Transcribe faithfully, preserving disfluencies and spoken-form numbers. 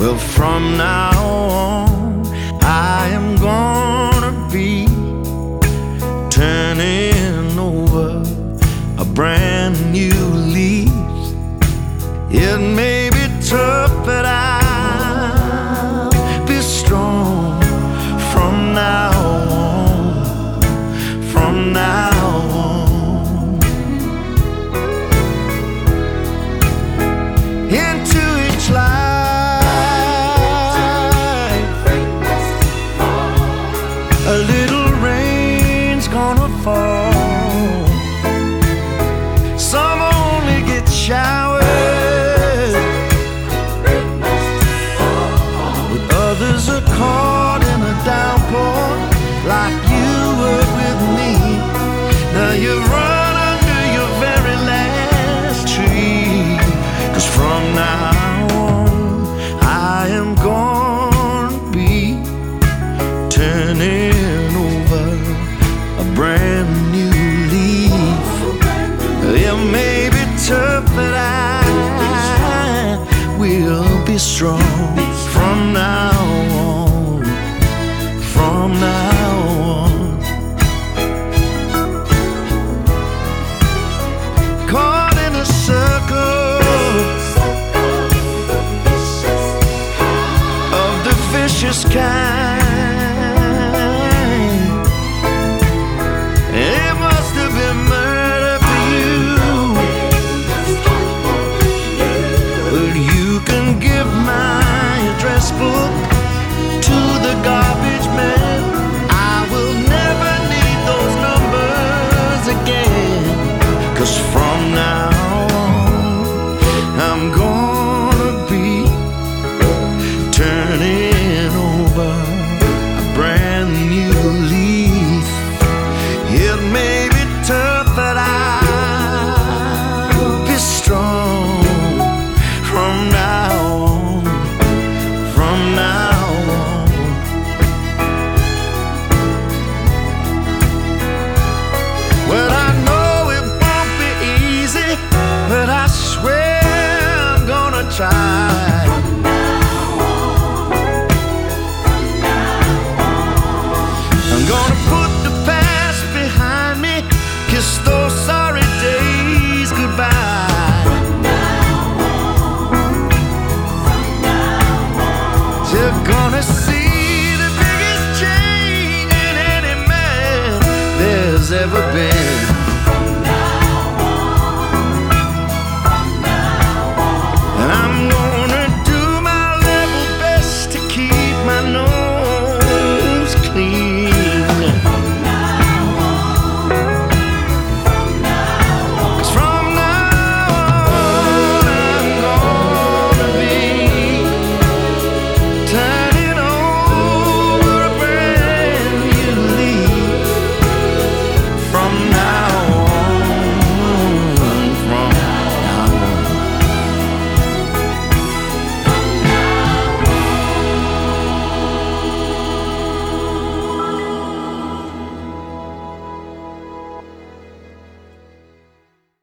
Well, from now on, I am gonna be turning over a brand new leaf. It may be tough, but I'll be strong from now on, from now on. Into each life a little rain's gonna fall. Some only get showers, but others are caught in a downpour, like you were with me. Now you run under your very last tree, 'cause from now on I am gonna be turning over a brand new leaf. It may be tough, but I will be strong from now on, from now on. Caught in a circle of the vicious kind. It must have been murder for you, but you can give my address book to the garbage man. I will never need those numbers again, 'cause from now on I'm gonna be turning over a brand new leaf. It may be tough, but I'll be strong from now on, from now on. Well, I know it won't be easy, but I swear I'm gonna try. I'm gonna put the past behind me, kiss those sorry days goodbye. You're gonna see the biggest change in any man there's ever been.